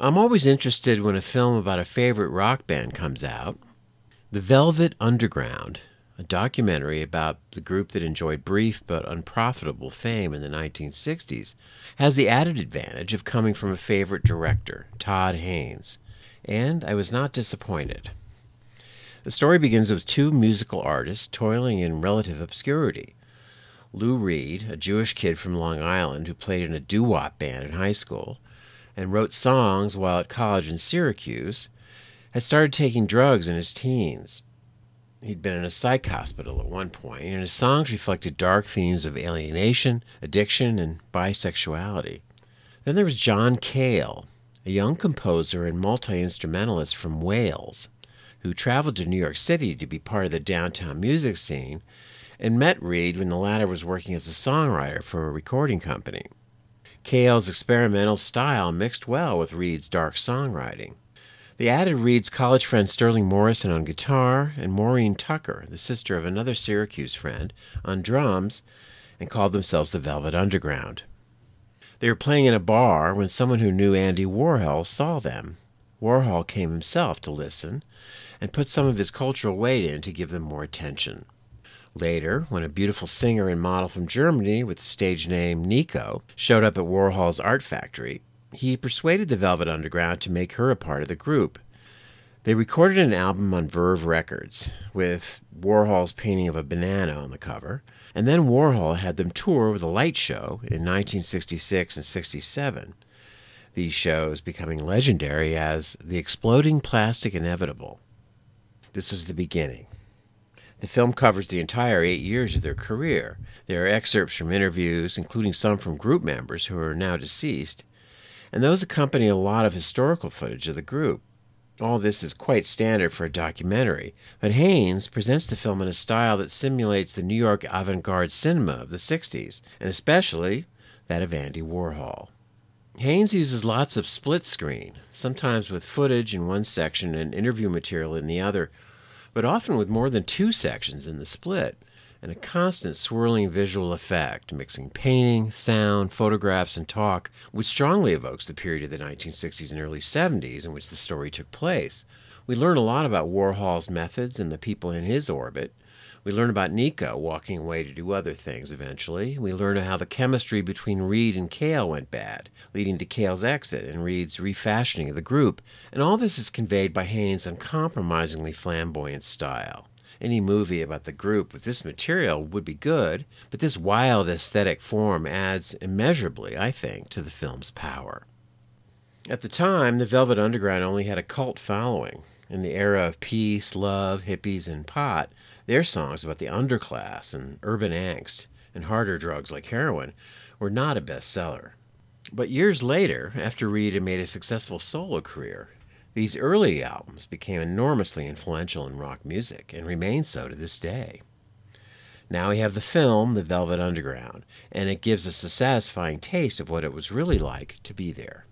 I'm always interested when a film about a favorite rock band comes out. The Velvet Underground, a documentary about the group that enjoyed brief but unprofitable fame in the 1960s, has the added advantage of coming from a favorite director, Todd Haynes, and I was not disappointed. The story begins with two musical artists toiling in relative obscurity. Lou Reed, a Jewish kid from Long Island who played in a doo-wop band in high school and wrote songs while at college in Syracuse, had started taking drugs in his teens. He'd been in a psych hospital at one point, and his songs reflected dark themes of alienation, addiction, and bisexuality. Then there was John Cale, a young composer and multi-instrumentalist from Wales, who traveled to New York City to be part of the downtown music scene and met Reed when the latter was working as a songwriter for a recording company. Cale's experimental style mixed well with Reed's dark songwriting. They added Reed's college friend Sterling Morrison on guitar and Maureen Tucker, the sister of another Syracuse friend, on drums, and called themselves the Velvet Underground. They were playing in a bar when someone who knew Andy Warhol saw them. Warhol came himself to listen and put some of his cultural weight in to give them more attention. Later, when a beautiful singer and model from Germany with the stage name Nico showed up at Warhol's art factory, he persuaded the Velvet Underground to make her a part of the group. They recorded an album on Verve Records, with Warhol's painting of a banana on the cover, and then Warhol had them tour with a light show in 1966 and 67, these shows becoming legendary as the Exploding Plastic Inevitable. This was the beginning. The film covers the entire 8 years of their career. There are excerpts from interviews, including some from group members who are now deceased, and those accompany a lot of historical footage of the group. All this is quite standard for a documentary, but Haynes presents the film in a style that simulates the New York avant-garde cinema of the 60s, and especially that of Andy Warhol. Haynes uses lots of split screen, sometimes with footage in one section and interview material in the other, but often with more than two sections in the split, and a constant swirling visual effect, mixing painting, sound, photographs, and talk, which strongly evokes the period of the 1960s and early 70s in which the story took place. We learn a lot about Warhol's methods and the people in his orbit. We learn about Nico walking away to do other things eventually. We learn how the chemistry between Reed and Cale went bad, leading to Cale's exit and Reed's refashioning of the group. And all this is conveyed by Haynes' uncompromisingly flamboyant style. Any movie about the group with this material would be good, but this wild aesthetic form adds immeasurably, I think, to the film's power. At the time, the Velvet Underground only had a cult following. In the era of peace, love, hippies, and pot, their songs about the underclass and urban angst and harder drugs like heroin were not a bestseller. But years later, after Reed had made a successful solo career, these early albums became enormously influential in rock music and remain so to this day. Now we have the film, The Velvet Underground, and it gives us a satisfying taste of what it was really like to be there.